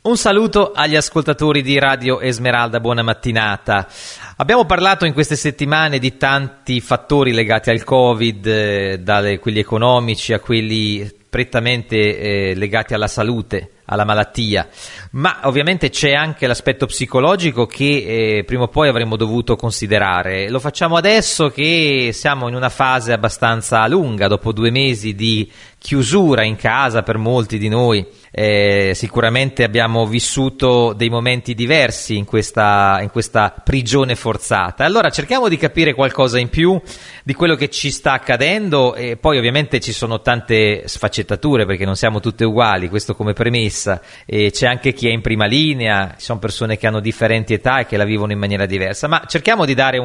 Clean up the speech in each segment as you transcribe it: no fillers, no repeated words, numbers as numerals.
Un saluto agli ascoltatori di Radio Esmeralda, buona mattinata. Abbiamo parlato in queste settimane di tanti fattori legati al Covid, da quelli economici a quelli prettamente legati alla salute, alla malattia, ma ovviamente c'è anche l'aspetto psicologico che prima o poi avremmo dovuto considerare. Lo facciamo adesso che siamo in una fase abbastanza lunga, dopo 2 mesi di chiusura in casa per molti di noi. Sicuramente abbiamo vissuto dei momenti diversi in questa prigione forzata. Allora cerchiamo di capire qualcosa in più di quello che ci sta accadendo, e poi ovviamente ci sono tante sfaccettature perché non siamo tutte uguali, questo come premessa, e c'è anche chi è in prima linea, ci sono persone che hanno differenti età e che la vivono in maniera diversa, ma cerchiamo di dare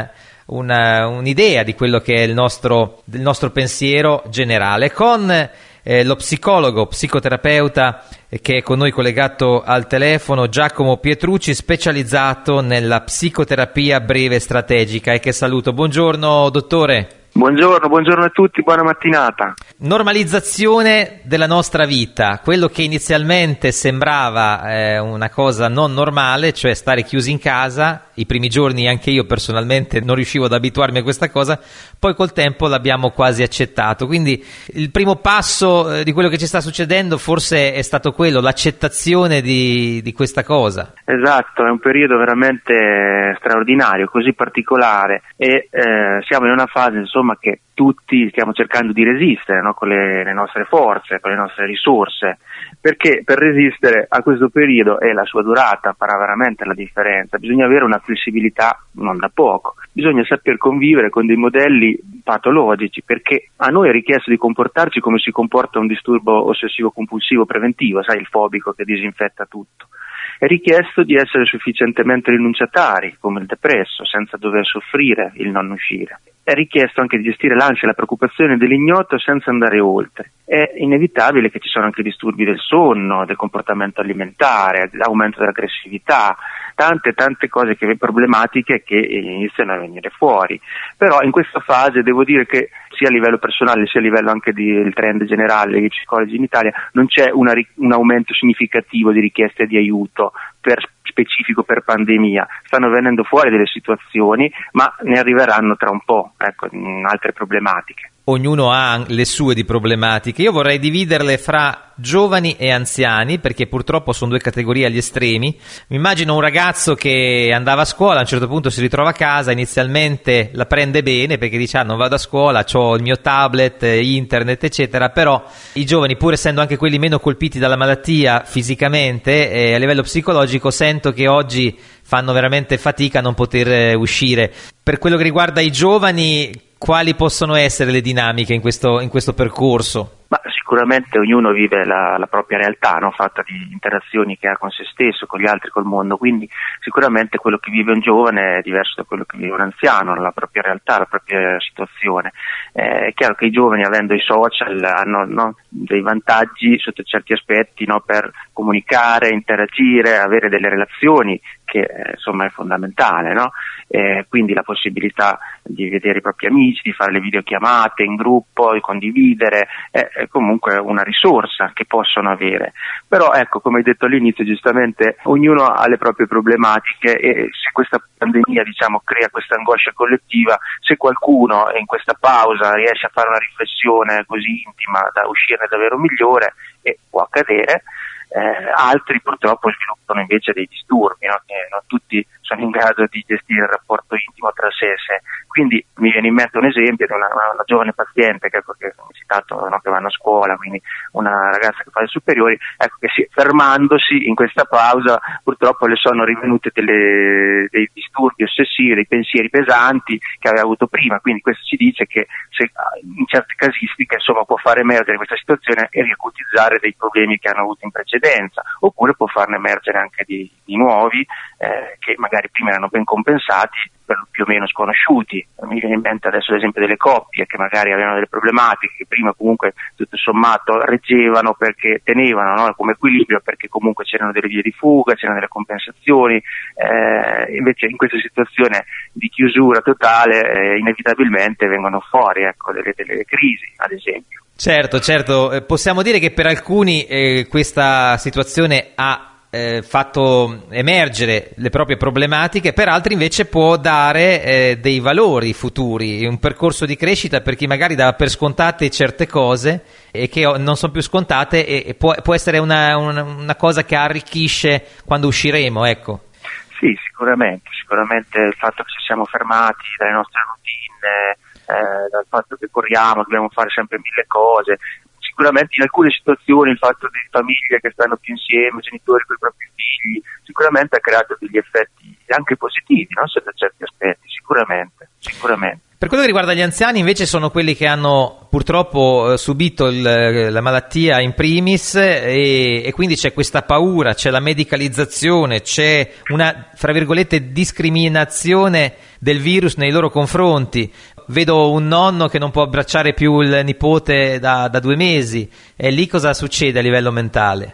un'idea di quello che è il nostro pensiero generale con lo psicologo, psicoterapeuta che è con noi collegato al telefono, Giacomo Pietrucci, specializzato nella psicoterapia breve strategica, e che saluto. Buongiorno dottore. Buongiorno a tutti, buona mattinata. Normalizzazione della nostra vita, quello che inizialmente sembrava una cosa non normale, cioè stare chiusi in casa. I primi giorni anche io personalmente non riuscivo ad abituarmi a questa cosa, poi col tempo l'abbiamo quasi accettato. Quindi il primo passo di quello che ci sta succedendo forse è stato quello, l'accettazione di questa cosa. Esatto, è un periodo veramente straordinario, così particolare, e siamo in una fase insomma che tutti stiamo cercando di resistere, no? Con le nostre forze, con le nostre risorse, perché per resistere a questo periodo e la sua durata farà veramente la differenza. Bisogna avere una flessibilità non da poco, bisogna saper convivere con dei modelli patologici, perché a noi è richiesto di comportarci come si comporta un disturbo ossessivo compulsivo preventivo, sai, il fobico che disinfetta tutto. È richiesto di essere sufficientemente rinunciatari, come il depresso, senza dover soffrire il non uscire. È richiesto anche di gestire l'ansia e la preoccupazione dell'ignoto senza andare oltre. È inevitabile che ci sono anche disturbi del sonno, del comportamento alimentare, aumento dell'aggressività, tante cose problematiche che iniziano a venire fuori. Però in questa fase devo dire che sia a livello personale sia a livello anche del trend generale degli psicologi in Italia non c'è un aumento significativo di richieste di aiuto specifico per pandemia. Stanno venendo fuori delle situazioni, ma ne arriveranno tra un po', altre problematiche. Ognuno ha le sue di problematiche. Io vorrei dividerle fra giovani e anziani, perché purtroppo sono 2 categorie agli estremi. Mi immagino un ragazzo che andava a scuola, a un certo punto si ritrova a casa, inizialmente la prende bene perché dice non vado a scuola, ho il mio tablet, internet eccetera, però i giovani, pur essendo anche quelli meno colpiti dalla malattia fisicamente, a livello psicologico sento che oggi fanno veramente fatica a non poter uscire. Per quello che riguarda i giovani, quali possono essere le dinamiche in questo percorso? Ma sicuramente ognuno vive la propria realtà, no? Fatta di interazioni che ha con se stesso, con gli altri, col mondo, quindi sicuramente quello che vive un giovane è diverso da quello che vive un anziano, la propria realtà, la propria situazione. È chiaro che i giovani, avendo i social, hanno dei vantaggi sotto certi aspetti, no? Per comunicare, interagire, avere delle relazioni, che insomma è fondamentale, no? Quindi la possibilità di vedere i propri amici, di fare le videochiamate in gruppo, di condividere, è comunque una risorsa che possono avere. Però ecco, come hai detto all'inizio, giustamente ognuno ha le proprie problematiche, e se questa pandemia crea questa angoscia collettiva, se qualcuno in questa pausa riesce a fare una riflessione così intima da uscirne davvero migliore, e può accadere, altri purtroppo sviluppano invece dei disturbi, no? Che non tutti sono in grado di gestire il rapporto intimo tra sé e sé. Quindi mi viene in mente un esempio di una giovane paziente che ho citato, no? Che vanno a scuola, quindi una ragazza che fa le superiori, che fermandosi in questa pausa purtroppo le sono rivenuti dei disturbi ossessivi, dei pensieri pesanti che aveva avuto prima. Quindi questo ci dice che in certe casistiche insomma può far emergere questa situazione e riacutizzare dei problemi che hanno avuto in precedenza, oppure può farne emergere anche di nuovi che magari prima erano ben compensati, più o meno sconosciuti. Mi viene in mente adesso l'esempio delle coppie che magari avevano delle problematiche che prima comunque tutto sommato reggevano perché tenevano, no? Come equilibrio, perché comunque c'erano delle vie di fuga, c'erano delle compensazioni, invece in questa situazione di chiusura totale inevitabilmente vengono fuori delle crisi, ad esempio. Certo, possiamo dire che per alcuni questa situazione ha fatto emergere le proprie problematiche, per altri invece può dare dei valori futuri, un percorso di crescita per chi magari dava per scontate certe cose e che non sono più scontate, e può essere una cosa che arricchisce quando usciremo, ecco. Sì, sicuramente il fatto che ci siamo fermati dalle nostre routine, dal fatto che corriamo, dobbiamo fare sempre 1000 cose. Sicuramente in alcune situazioni il fatto di famiglie che stanno più insieme, genitori con i propri figli, sicuramente ha creato degli effetti anche positivi, no? Da certi aspetti, sicuramente. Per quello che riguarda gli anziani, invece, sono quelli che hanno purtroppo subito la malattia in primis, e quindi c'è questa paura, c'è la medicalizzazione, c'è una, fra virgolette, discriminazione del virus nei loro confronti. Vedo un nonno che non può abbracciare più il nipote da 2 mesi, e lì cosa succede a livello mentale?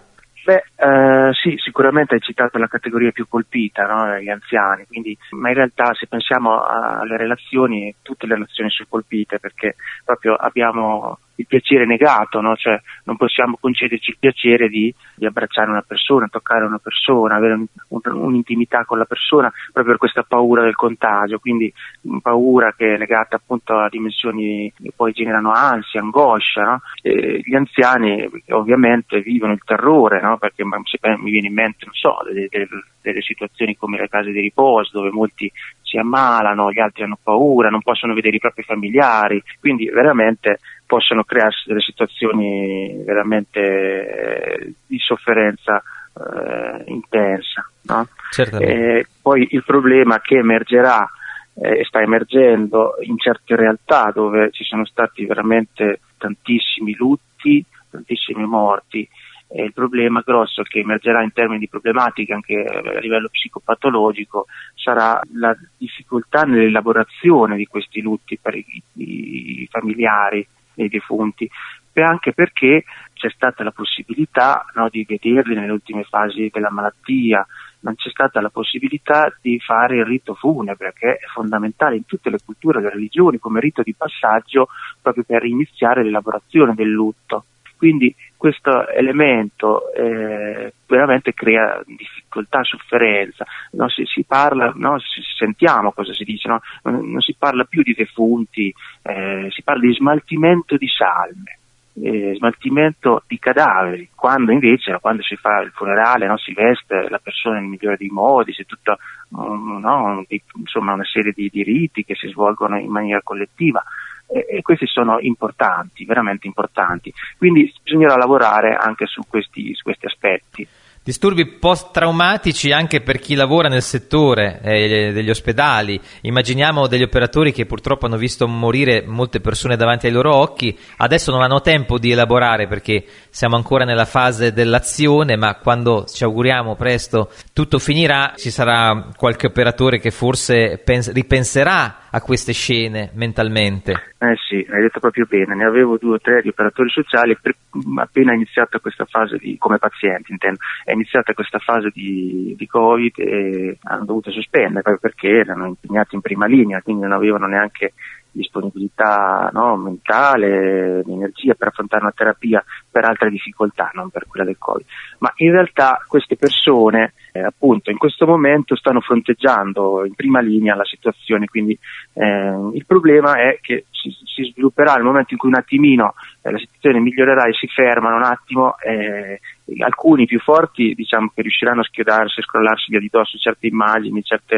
Sì, sicuramente hai citato la categoria più colpita, no? Gli anziani, ma in realtà se pensiamo alle relazioni, tutte le relazioni sono colpite, perché proprio abbiamo il piacere negato, no? Cioè non possiamo concederci il piacere di abbracciare una persona, toccare una persona, avere un'intimità con la persona, proprio per questa paura del contagio, quindi paura che è legata appunto a dimensioni che poi generano ansia, angoscia, no? Gli anziani ovviamente vivono il terrore, no? Perché mi viene in mente, non so, delle situazioni come le case di riposo, dove molti si ammalano, gli altri hanno paura, non possono vedere i propri familiari, quindi veramente possono crearsi delle situazioni veramente di sofferenza intensa, no? Poi il problema che emergerà e sta emergendo in certe realtà dove ci sono stati veramente tantissimi lutti, tantissimi morti. Il problema grosso che emergerà in termini di problematiche anche a livello psicopatologico sarà la difficoltà nell'elaborazione di questi lutti per i familiari dei defunti, anche perché c'è stata la possibilità, no, di vederli nelle ultime fasi della malattia, non c'è stata la possibilità di fare il rito funebre, che è fondamentale in tutte le culture e le religioni come rito di passaggio proprio per iniziare l'elaborazione del lutto. Quindi questo elemento veramente crea difficoltà, sofferenza, no? Si parla, no? Sentiamo cosa si dice, no? Non si parla più di defunti, si parla di smaltimento di salme, smaltimento di cadaveri, quando invece quando si fa il funerale, no? Si veste la persona nel migliore dei modi, c'è tutta insomma una serie di riti che si svolgono in maniera collettiva. E questi sono importanti, veramente importanti, quindi bisognerà lavorare anche su questi aspetti. Disturbi post-traumatici anche per chi lavora nel settore degli ospedali. Immaginiamo degli operatori che purtroppo hanno visto morire molte persone davanti ai loro occhi, adesso non hanno tempo di elaborare perché siamo ancora nella fase dell'azione, ma quando ci auguriamo presto tutto finirà, ci sarà qualche operatore che forse ripenserà a queste scene mentalmente. Sì, hai detto proprio bene, ne avevo 2 o 3 di operatori sociali, appena è iniziata questa fase come pazienti intendo, è iniziata questa fase di Covid e hanno dovuto sospendere proprio perché erano impegnati in prima linea, quindi non avevano neanche disponibilità, no, mentale, di energia per affrontare una terapia per altre difficoltà, non per quella del Covid. Ma in realtà queste persone appunto in questo momento stanno fronteggiando in prima linea la situazione, quindi il problema è che si svilupperà nel momento in cui un attimino la situazione migliorerà e si fermano un attimo, alcuni più forti diciamo che riusciranno a schiodarsi e scrollarsi via di dosso certe immagini,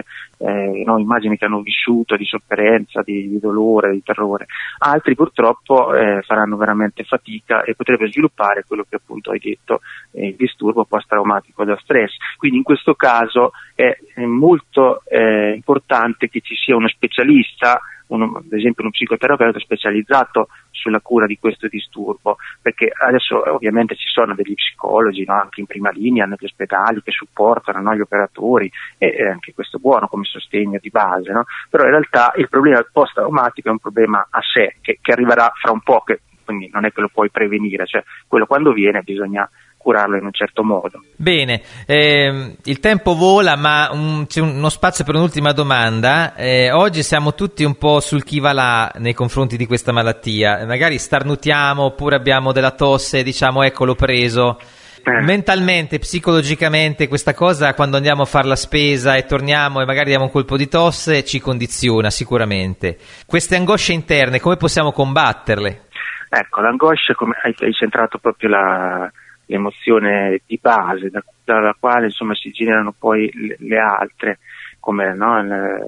immagini che hanno vissuto di sofferenza, di dolore, di terrore, altri purtroppo faranno veramente fatica e potrebbero sviluppare quello che appunto hai detto, il disturbo post-traumatico da stress. Quindi in questo caso è molto importante che ci sia uno specialista, ad esempio uno psicoterapeuta specializzato sulla cura di questo disturbo, perché adesso ovviamente ci sono degli psicologi, no, anche in prima linea negli ospedali che supportano, no, gli operatori, e anche questo è buono come sostegno di base, no? Però in realtà il problema post-traumatico è un problema a sé che arriverà fra un po', quindi non è che lo puoi prevenire, cioè quello quando viene bisogna curarlo in un certo modo. Bene, il tempo vola, ma c'è uno spazio per un'ultima domanda. Oggi siamo tutti un po' sul chi va là nei confronti di questa malattia, magari starnutiamo oppure abbiamo della tosse, diciamo ecco l'ho preso. mentalmente, psicologicamente questa cosa, quando andiamo a fare la spesa e torniamo e magari diamo un colpo di tosse, ci condiziona sicuramente. Queste angosce interne, come possiamo combatterle? Ecco, l'angoscia, come hai centrato proprio l'emozione di base, dalla quale insomma si generano poi le altre, come no,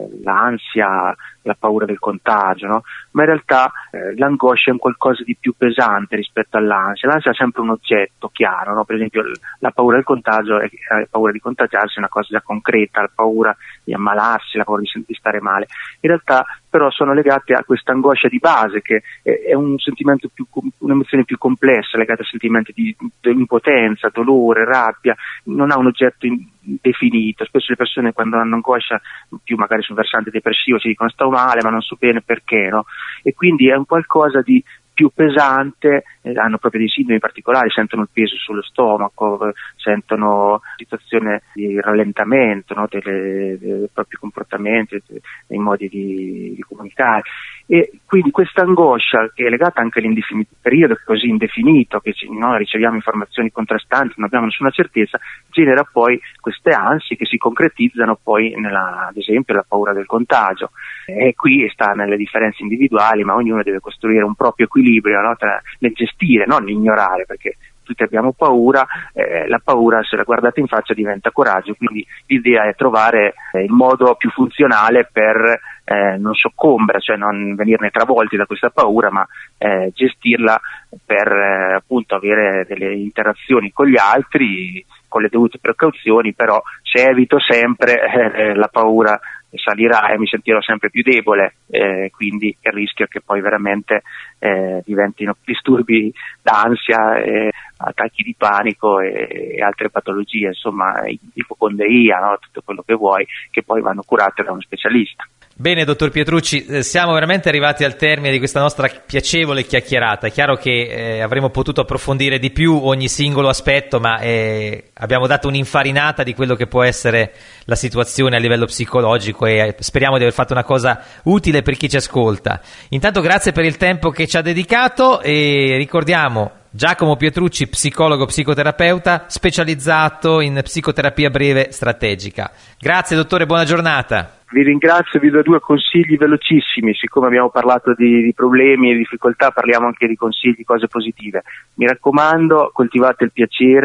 l'ansia, la paura del contagio, no? Ma in realtà l'angoscia è un qualcosa di più pesante rispetto all'ansia. L'ansia è sempre un oggetto chiaro, no? Per esempio la paura del contagio è la paura di contagiarsi, è una cosa già concreta, la paura di ammalarsi, la paura di stare male. In realtà però sono legate a questa angoscia di base, che è un sentimento un'emozione più complessa, legata a sentimenti di impotenza, dolore, rabbia, non ha un oggetto definito. Spesso le persone, quando hanno angoscia più magari sul versante depressivo, ci dicono sto male ma non so bene perché, no? E quindi è un qualcosa di più pesante, hanno proprio dei sintomi particolari, sentono il peso sullo stomaco, sentono situazione di rallentamento, no, dei propri comportamenti, dei modi di comunicare. E quindi questa angoscia, che è legata anche all'indefinito periodo, che è così indefinito, che noi riceviamo informazioni contrastanti, non abbiamo nessuna certezza, genera poi queste ansie che si concretizzano poi ad esempio la paura del contagio. E qui sta nelle differenze individuali, ma ognuno deve costruire un proprio equilibrio, no, nel gestire, non ignorare, perché tutti abbiamo paura, la paura, se la guardate in faccia, diventa coraggio, quindi l'idea è trovare il modo più funzionale per non soccombere, cioè non venirne travolti da questa paura, ma gestirla per appunto avere delle interazioni con gli altri con le dovute precauzioni, però se evito sempre la paura salirà e mi sentirò sempre più debole, quindi il rischio è che poi veramente diventino disturbi d'ansia, attacchi di panico e altre patologie, insomma ipocondria, no? Tutto quello che vuoi, che poi vanno curate da uno specialista. Bene, dottor Pietrucci, siamo veramente arrivati al termine di questa nostra piacevole chiacchierata. È chiaro che avremmo potuto approfondire di più ogni singolo aspetto, ma abbiamo dato un'infarinata di quello che può essere la situazione a livello psicologico e speriamo di aver fatto una cosa utile per chi ci ascolta. Intanto grazie per il tempo che ci ha dedicato e ricordiamo Giacomo Pietrucci, psicologo psicoterapeuta specializzato in psicoterapia breve strategica. Grazie dottore, buona giornata. Vi ringrazio, vi do 2 consigli velocissimi, siccome abbiamo parlato di problemi e difficoltà, parliamo anche di consigli, cose positive. Mi raccomando, coltivate il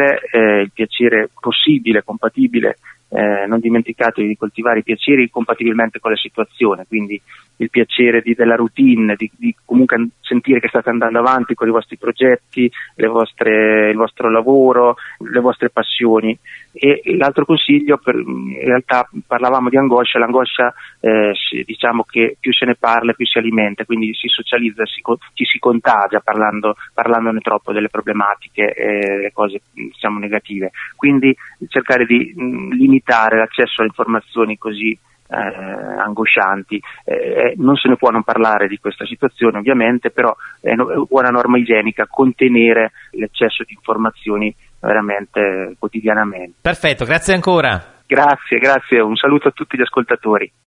piacere possibile, compatibile, non dimenticatevi di coltivare i piaceri compatibilmente con la situazione, quindi il piacere della routine, di comunque sentire che state andando avanti con i vostri progetti, il vostro lavoro, le vostre passioni. E l'altro consiglio, in realtà parlavamo di angoscia, l'angoscia diciamo che più se ne parla più si alimenta, quindi si socializza, ci si contagia parlandone troppo delle problematiche e le cose diciamo negative, quindi cercare di limitare l'accesso alle informazioni così angoscianti. Non se ne può non parlare di questa situazione ovviamente, però è buona norma igienica contenere l'eccesso di informazioni veramente quotidianamente. Perfetto, grazie ancora. Grazie, un saluto a tutti gli ascoltatori.